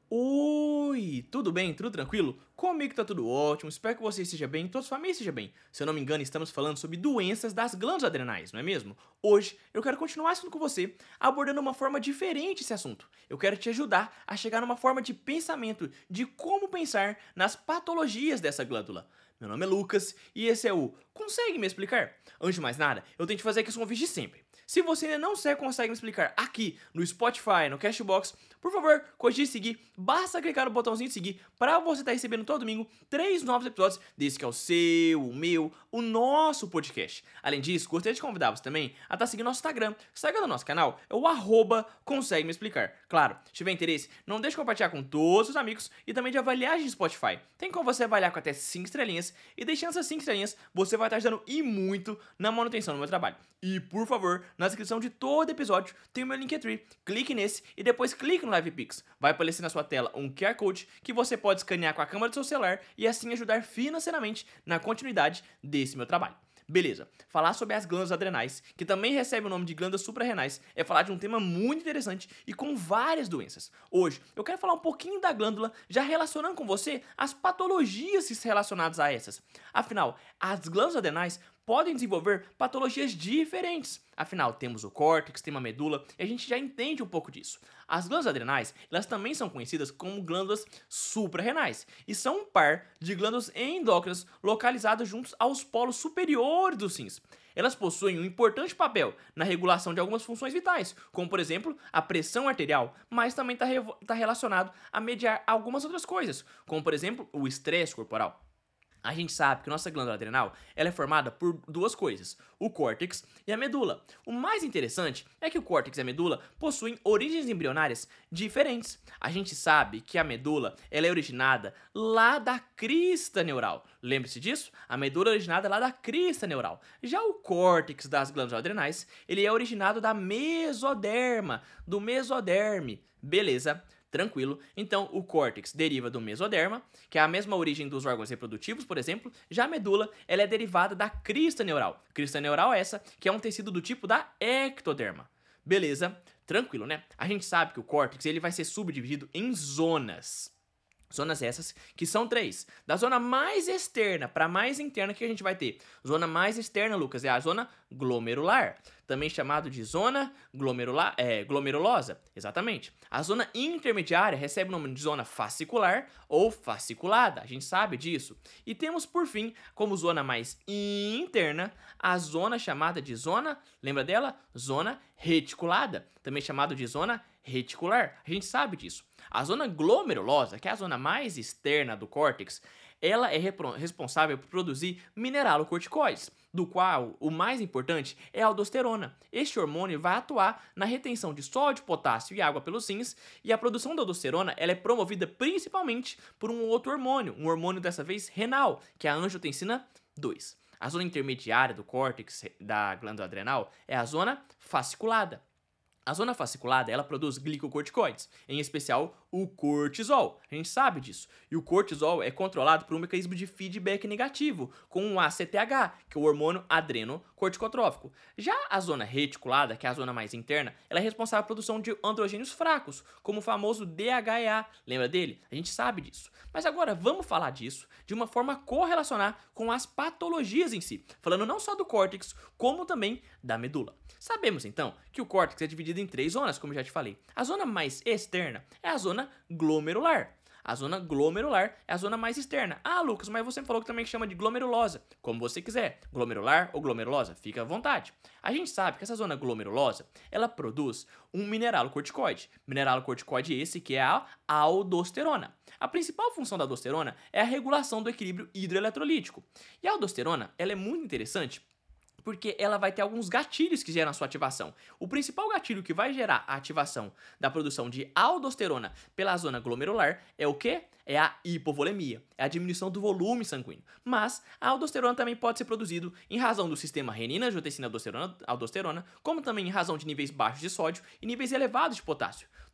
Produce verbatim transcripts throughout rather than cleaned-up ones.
Oi, tudo bem? Tudo tranquilo? Comigo tá tudo ótimo, espero que você esteja bem e toda a sua família esteja bem. Se eu não me engano, estamos falando sobre doenças das glândulas adrenais, não é mesmo? Hoje eu quero continuar assunto com você, abordando uma forma diferente esse assunto. Eu quero te ajudar a chegar numa forma de pensamento, de como pensar nas patologias dessa glândula. Meu nome é Lucas e esse é o Consegue Me Explicar? Antes de mais nada, eu tenho que fazer aqui esse convite de sempre. Se você ainda não segue, consegue me explicar aqui no Spotify, no Cashbox, por favor, cogite seguir, basta clicar no botãozinho de seguir para você estar recebendo todo domingo três novos episódios desse que é o seu, o meu, o nosso podcast. Além disso, gostaria de convidar você também a estar seguindo nosso Instagram. O Instagram do nosso canal é o arroba Consegue Me Explicar. Claro, se tiver interesse, não deixe de compartilhar com todos os amigos e também de avaliar a gente no Spotify. Tem como você avaliar com até cinco estrelinhas e deixando essas cinco estrelinhas, você vai estar ajudando e muito na manutenção do meu trabalho. E por favor, na descrição de todo episódio tem o meu Linktree. Clique nesse e depois clique no LivePix. Vai aparecer na sua tela um Q R Code que você pode escanear com a câmera do seu celular e assim ajudar financeiramente na continuidade desse meu trabalho. Beleza, falar sobre as glândulas adrenais, que também recebe o nome de glândulas suprarrenais, é falar de um tema muito interessante e com várias doenças. Hoje, eu quero falar um pouquinho da glândula, já relacionando com você as patologias relacionadas a essas. Afinal, as glândulas adrenais podem desenvolver patologias diferentes. Afinal, temos o córtex, tem uma medula, e a gente já entende um pouco disso. As glândulas adrenais, elas também são conhecidas como glândulas suprarrenais, e são um par de glândulas endócrinas localizadas juntos aos polos superiores dos rins. Elas possuem um importante papel na regulação de algumas funções vitais, como por exemplo a pressão arterial, mas também está re tá relacionado a mediar algumas outras coisas, como por exemplo o estresse corporal. A gente sabe que nossa glândula adrenal ela é formada por duas coisas, o córtex e a medula. O mais interessante é que o córtex e a medula possuem origens embrionárias diferentes. A gente sabe que a medula ela é originada lá da crista neural. Lembre-se disso? A medula é originada lá da crista neural. Já o córtex das glândulas adrenais, ele é originado da mesoderma, do mesoderme. Beleza? Tranquilo. Então, o córtex deriva do mesoderma, que é a mesma origem dos órgãos reprodutivos, por exemplo. Já a medula, ela é derivada da crista neural. Crista neural é essa, que é um tecido do tipo da ectoderma. Beleza? Tranquilo, né? A gente sabe que o córtex ele vai ser subdividido em zonas. Zonas essas que são três. Da zona mais externa para mais interna que a gente vai ter. Zona mais externa, Lucas, é a zona glomerular. Também chamado de zona glomerular, é, glomerulosa. Exatamente. A zona intermediária recebe o nome de zona fascicular ou fasciculada. A gente sabe disso. E temos, por fim, como zona mais interna, a zona chamada de zona, lembra dela? Zona reticulada. Também chamado de zona reticular. A gente sabe disso. A zona glomerulosa, que é a zona mais externa do córtex, ela é responsável por produzir mineralocorticoides, do qual o mais importante é a aldosterona. Este hormônio vai atuar na retenção de sódio, potássio e água pelos rins, e a produção da aldosterona ela é promovida principalmente por um outro hormônio, um hormônio dessa vez renal, que é a angiotensina dois. A zona intermediária do córtex da glândula adrenal é a zona fasciculada. A zona fasciculada, ela produz glicocorticoides, em especial o cortisol. A gente sabe disso. E o cortisol é controlado por um mecanismo de feedback negativo, com o A C T H, que é o hormônio adrenocorticotrófico. Já a zona reticulada, que é a zona mais interna, ela é responsável pela produção de androgênios fracos, como o famoso D H E A. Lembra dele? A gente sabe disso. Mas agora vamos falar disso de uma forma correlacionar com as patologias em si, falando não só do córtex, como também da medula. Sabemos então que o córtex é dividido em três zonas, como eu já te falei. A zona mais externa é a zona glomerular. A zona glomerular é a zona mais externa. Ah, Lucas, mas você falou que também chama de glomerulosa. Como você quiser, glomerular ou glomerulosa, fica à vontade. A gente sabe que essa zona glomerulosa, ela produz um mineralocorticoide. Mineralocorticoide esse que é a aldosterona. A principal função da aldosterona é a regulação do equilíbrio hidroeletrolítico. E a aldosterona, ela é muito interessante porque ela vai ter alguns gatilhos que geram a sua ativação. O principal gatilho que vai gerar a ativação da produção de aldosterona pela zona glomerular é o quê? É a hipovolemia, é a diminuição do volume sanguíneo. Mas a aldosterona também pode ser produzido em razão do sistema renina, angiotensina, aldosterona, aldosterona, como também em razão de níveis baixos de sódio e níveis elevados de potássio.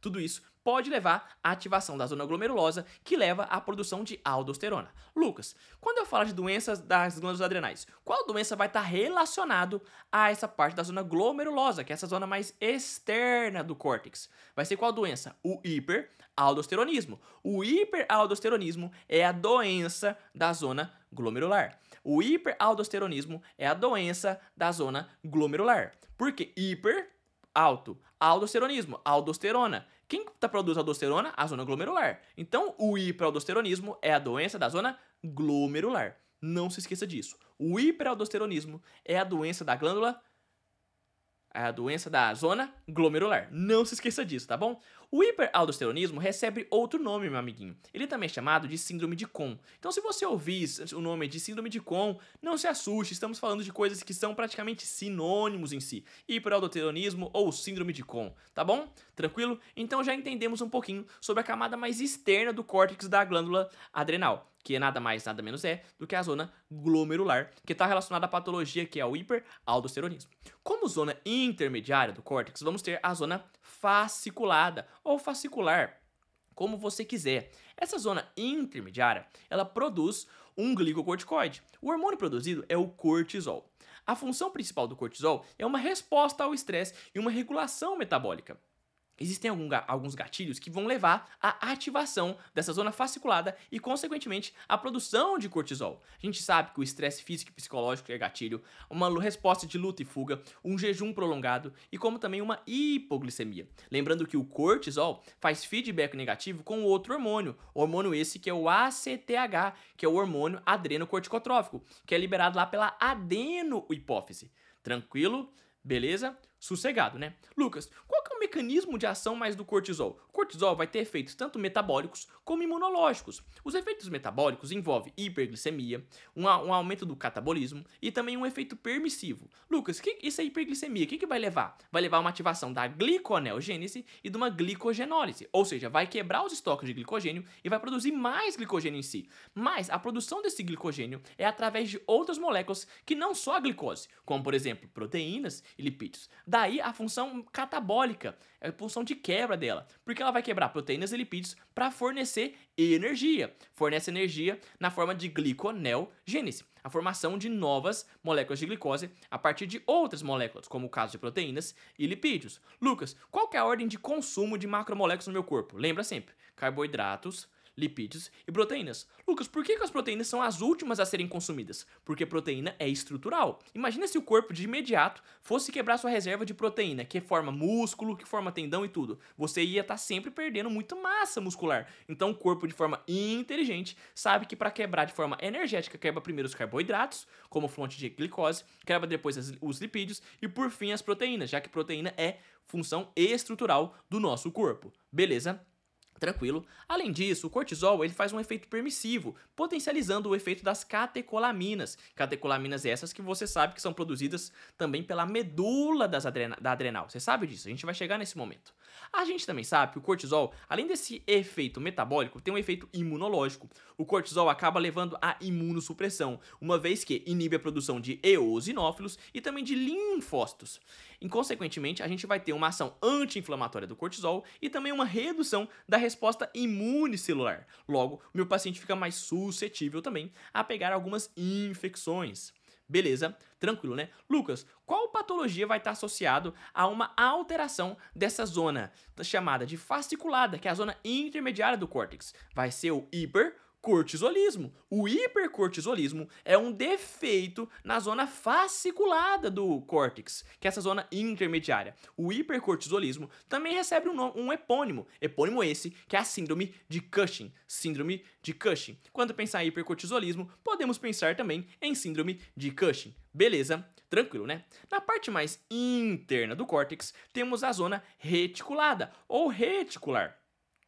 Tudo isso pode levar à ativação da zona glomerulosa, que leva à produção de aldosterona. Lucas, quando eu falo de doenças das glândulas adrenais, qual doença vai estar relacionado a essa parte da zona glomerulosa, que é essa zona mais externa do córtex? Vai ser qual doença? O hiperaldosteronismo. O hiperaldosteronismo é a doença da zona glomerular. O hiperaldosteronismo é a doença da zona glomerular. Por quê? Hiper, alto. Aldosteronismo, aldosterona. Quem tá produz aldosterona? A zona glomerular. Então, o hiperaldosteronismo é a doença da zona glomerular. Não se esqueça disso. O hiperaldosteronismo é a doença da glândula, é a doença da zona glomerular. Não se esqueça disso, tá bom? O hiperaldosteronismo recebe outro nome, meu amiguinho. Ele também é chamado de síndrome de Cohn. Então, se você ouvir o nome de síndrome de Cohn, não se assuste, estamos falando de coisas que são praticamente sinônimos em si. Hiperaldosteronismo ou síndrome de Cohn, tá bom? Tranquilo? Então já entendemos um pouquinho sobre a camada mais externa do córtex da glândula adrenal, que é nada mais, nada menos é do que a zona glomerular, que está relacionada à patologia que é o hiperaldosteronismo. Como zona intermediária do córtex, vamos ter a zona fasciculada ou fascicular, como você quiser. Essa zona intermediária, ela produz um glicocorticoide. O hormônio produzido é o cortisol. A função principal do cortisol é uma resposta ao estresse e uma regulação metabólica. Existem alguns gatilhos que vão levar à ativação dessa zona fasciculada e, consequentemente, à produção de cortisol. A gente sabe que o estresse físico e psicológico é gatilho, uma resposta de luta e fuga, um jejum prolongado e como também uma hipoglicemia. Lembrando que o cortisol faz feedback negativo com outro hormônio, hormônio esse que é o A C T H, que é o hormônio adrenocorticotrófico, que é liberado lá pela adenohipófise. Tranquilo? Beleza? Sossegado, né? Lucas, qual que é o mecanismo de ação mais do cortisol? O cortisol vai ter efeitos tanto metabólicos como imunológicos. Os efeitos metabólicos envolvem hiperglicemia, um, um aumento do catabolismo e também um efeito permissivo. Lucas, que, isso é hiperglicemia, o que, que vai levar? Vai levar a uma ativação da gliconeogênese e de uma glicogenólise, ou seja, vai quebrar os estoques de glicogênio e vai produzir mais glicogênio em si. Mas a produção desse glicogênio é através de outras moléculas que não só a glicose, como por exemplo proteínas e lipídios. Daí a função catabólica, a função de quebra dela, porque ela vai quebrar proteínas e lipídios para fornecer energia. Fornece energia na forma de gliconeogênese, a formação de novas moléculas de glicose a partir de outras moléculas, como o caso de proteínas e lipídios. Lucas, qual que é a ordem de consumo de macromoléculas no meu corpo? Lembra sempre, carboidratos, lipídios e proteínas. Lucas, por que, que as proteínas são as últimas a serem consumidas? Porque proteína é estrutural. Imagina se o corpo de imediato fosse quebrar sua reserva de proteína, que forma músculo, que forma tendão e tudo. Você ia estar tá sempre perdendo muita massa muscular. Então o corpo, de forma inteligente, sabe que para quebrar de forma energética, quebra primeiro os carboidratos, como fonte de glicose, quebra depois as, os lipídios e por fim as proteínas, já que proteína é função estrutural do nosso corpo. Beleza? Tranquilo. Além disso, o cortisol ele faz um efeito permissivo, potencializando o efeito das catecolaminas. Catecolaminas essas que você sabe que são produzidas também pela medula das adrena da adrenal. Você sabe disso, a gente vai chegar nesse momento. A gente também sabe que o cortisol, além desse efeito metabólico, tem um efeito imunológico. O cortisol acaba levando à imunossupressão, uma vez que inibe a produção de eosinófilos e também de linfócitos. E, consequentemente, a gente vai ter uma ação anti-inflamatória do cortisol e também uma redução da resposta imune celular. Logo, o meu paciente fica mais suscetível também a pegar algumas infecções. Beleza? Tranquilo, né? Lucas, qual patologia vai estar associado a uma alteração dessa zona chamada de fasciculada, que é a zona intermediária do córtex? Vai ser o hipercortisolismo. O hipercortisolismo é um defeito na zona fasciculada do córtex, que é essa zona intermediária. O hipercortisolismo também recebe um, nome, um epônimo, epônimo esse que é a síndrome de Cushing. Síndrome de Cushing. Quando pensar em hipercortisolismo, podemos pensar também em síndrome de Cushing. Beleza? Tranquilo, né? Na parte mais interna do córtex, temos a zona reticulada ou reticular.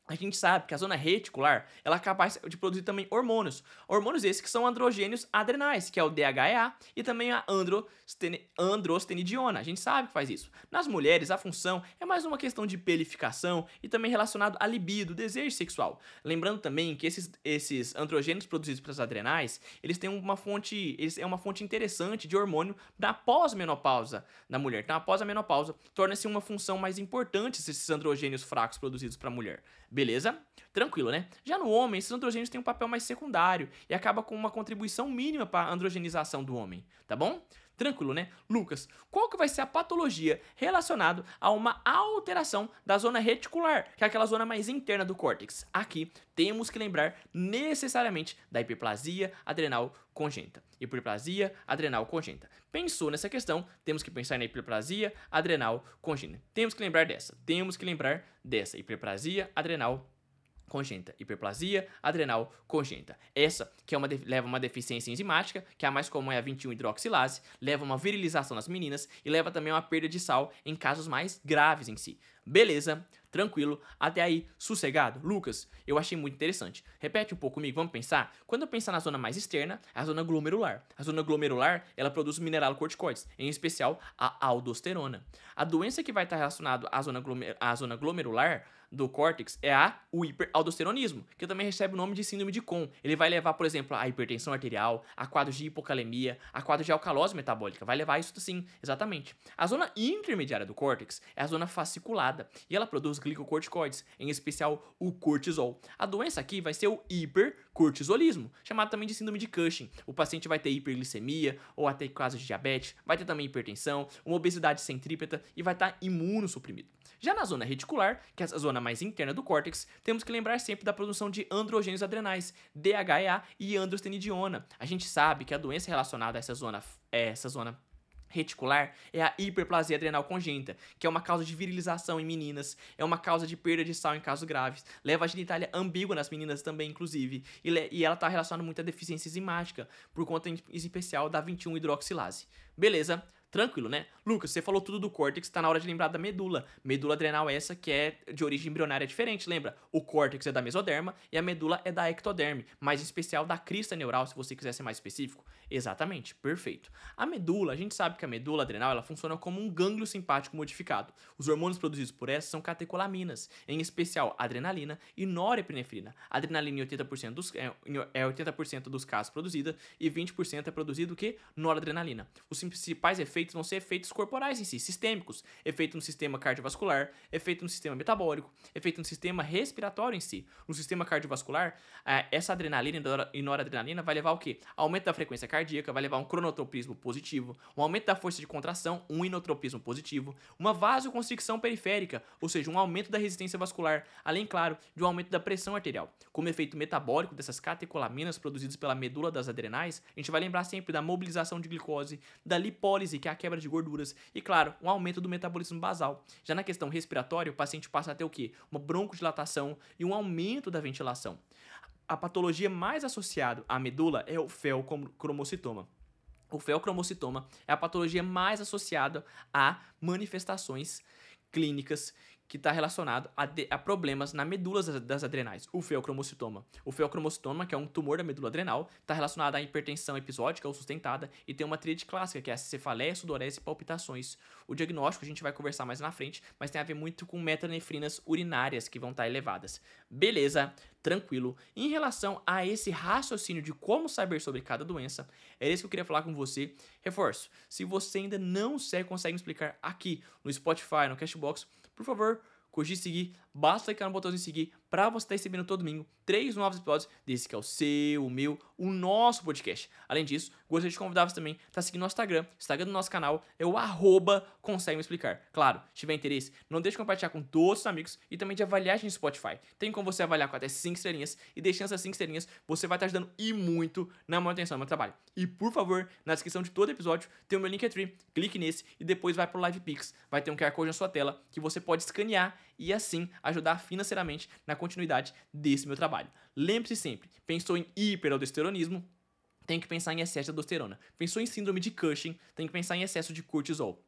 A gente sabe que a zona reticular ela é capaz de produzir também hormônios. Hormônios esses que são androgênios adrenais, que é o D H E A e também a androsteni- androstenediona. A gente sabe que faz isso. Nas mulheres, a função é mais uma questão de pelificação e também relacionado à libido, desejo sexual. Lembrando também que esses, esses androgênios produzidos pelas adrenais, eles têm uma fonte, eles é uma fonte interessante de hormônio na pós-menopausa da mulher. Então, após a menopausa, torna-se uma função mais importante esses androgênios fracos produzidos para a mulher. Beleza? Tranquilo, né? Já no homem, esses androgênios têm um papel mais secundário e acaba com uma contribuição mínima para a androgenização do homem, tá bom? Tranquilo, né? Lucas, qual que vai ser a patologia relacionada a uma alteração da zona reticular, que é aquela zona mais interna do córtex? Aqui temos que lembrar necessariamente da hiperplasia adrenal congênita. Hiperplasia adrenal congênita. Pensou nessa questão, temos que pensar na hiperplasia adrenal congênita. Temos que lembrar dessa. Temos que lembrar dessa hiperplasia adrenal congênita, hiperplasia adrenal congênita. Essa que é uma leva a uma deficiência enzimática, que é a mais comum é a vinte e um hidroxilase, leva a uma virilização nas meninas e leva também a uma perda de sal em casos mais graves em si. Beleza? Tranquilo? Até aí, sossegado? Lucas, eu achei muito interessante. Repete um pouco comigo, vamos pensar? Quando eu pensar na zona mais externa, é a zona glomerular. A zona glomerular, ela produz mineralocorticoides, em especial a aldosterona. A doença que vai estar relacionada à zona, glomer à zona glomerular do córtex é a, o hiperaldosteronismo, que também recebe o nome de síndrome de Kohn. Ele vai levar, por exemplo, a hipertensão arterial, a quadros de hipocalemia, a quadros de alcalose metabólica. Vai levar isso sim, exatamente. A zona intermediária do córtex é a zona fasciculada e ela produz glicocorticoides, em especial o cortisol. A doença aqui vai ser o hipercortisolismo, chamado também de síndrome de Cushing. O paciente vai ter hiperglicemia ou até casos de diabetes, vai ter também hipertensão, uma obesidade centrípeta e vai estar imunossuprimido. Já na zona reticular, que é a zona mais interna do córtex, temos que lembrar sempre da produção de androgênios adrenais, D H E A e androstenediona. A gente sabe que a doença relacionada a essa zona, essa zona reticular é a hiperplasia adrenal congênita, que é uma causa de virilização em meninas, é uma causa de perda de sal em casos graves, leva a genitália ambígua nas meninas também, inclusive, e, e ela está relacionada muito à deficiência enzimática, por conta em especial da vinte e um hidroxilase. Beleza? Tranquilo, né? Lucas, você falou tudo do córtex, tá na hora de lembrar da medula. Medula adrenal essa que é de origem embrionária diferente, lembra? O córtex é da mesoderma e a medula é da ectoderme, mais em especial da crista neural, se você quiser ser mais específico. Exatamente, perfeito. A medula, a gente sabe que a medula adrenal, ela funciona como um gânglio simpático modificado. Os hormônios produzidos por essa são catecolaminas, em especial adrenalina e norepinefrina. Adrenalina em oitenta por cento dos, é, é oitenta por cento dos casos produzida e vinte por cento é produzido o quê? Noradrenalina. Os principais efeitos vão ser efeitos corporais em si, sistêmicos, efeito no sistema cardiovascular, efeito no sistema metabólico, efeito no sistema respiratório em si. No sistema cardiovascular, essa adrenalina e noradrenalina vai levar o quê? Aumento da frequência cardíaca, vai levar um cronotropismo positivo, um aumento da força de contração, um inotropismo positivo, uma vasoconstricção periférica, ou seja, um aumento da resistência vascular, além, claro, de um aumento da pressão arterial. Como efeito metabólico dessas catecolaminas produzidas pela medula das adrenais, a gente vai lembrar sempre da mobilização de glicose, da lipólise, que é a quebra de gorduras, e claro, um aumento do metabolismo basal. Já na questão respiratória, o paciente passa a ter o quê? Uma broncodilatação e um aumento da ventilação. A patologia mais associada à medula é o feocromocitoma. O feocromocitoma é a patologia mais associada a manifestações clínicas que está relacionado a, de, a problemas na medula das, das adrenais, o feocromocitoma. O feocromocitoma, que é um tumor da medula adrenal, está relacionado à hipertensão episódica ou sustentada e tem uma tríade clássica, que é a cefaleia, sudorese e palpitações. O diagnóstico a gente vai conversar mais na frente, mas tem a ver muito com metanefrinas urinárias que vão estar elevadas. Beleza, tranquilo. Em relação a esse raciocínio de como saber sobre cada doença, era isso que eu queria falar com você. Reforço, se você ainda não segue, consegue me explicar aqui no Spotify, no Cashbox, por favor, curtir e seguir, basta clicar no botãozinho de seguir para você estar recebendo todo domingo três novos episódios desse que é o seu, o meu, o nosso podcast. Além disso, gostaria de convidar você também a estar seguindo nosso Instagram. O Instagram do nosso canal é o arroba consegue me explicar. Claro, se tiver interesse, não deixe de compartilhar com todos os amigos e também de avaliar a gente no Spotify. Tem como você avaliar com até cinco estrelinhas e deixando essas cinco estrelinhas, você vai estar ajudando e muito na manutenção do meu trabalho. E por favor, na descrição de todo episódio tem o meu Linktree, clique nesse e depois vai pro LivePix. Vai ter um Q R Code na sua tela que você pode escanear e assim ajudar financeiramente na continuidade desse meu trabalho. Lembre-se sempre, pensou em hiperaldosteronismo, tem que pensar em excesso de aldosterona. Pensou em síndrome de Cushing, tem que pensar em excesso de cortisol.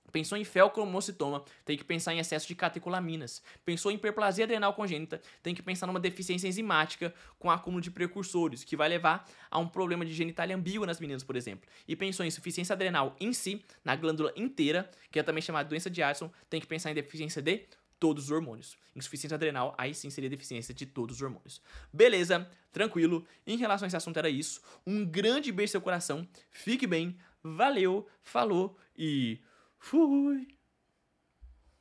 Pensou em feocromocitoma, tem que pensar em excesso de catecolaminas. Pensou em hiperplasia adrenal congênita, tem que pensar numa deficiência enzimática com acúmulo de precursores, que vai levar a um problema de genitália ambígua nas meninas, por exemplo. E pensou em insuficiência adrenal em si, na glândula inteira, que é também chamada doença de Addison, tem que pensar em deficiência de todos os hormônios. Insuficiência adrenal, aí sim seria deficiência de todos os hormônios. Beleza, tranquilo. Em relação a esse assunto era isso. Um grande beijo no seu coração. Fique bem. Valeu, falou e fui!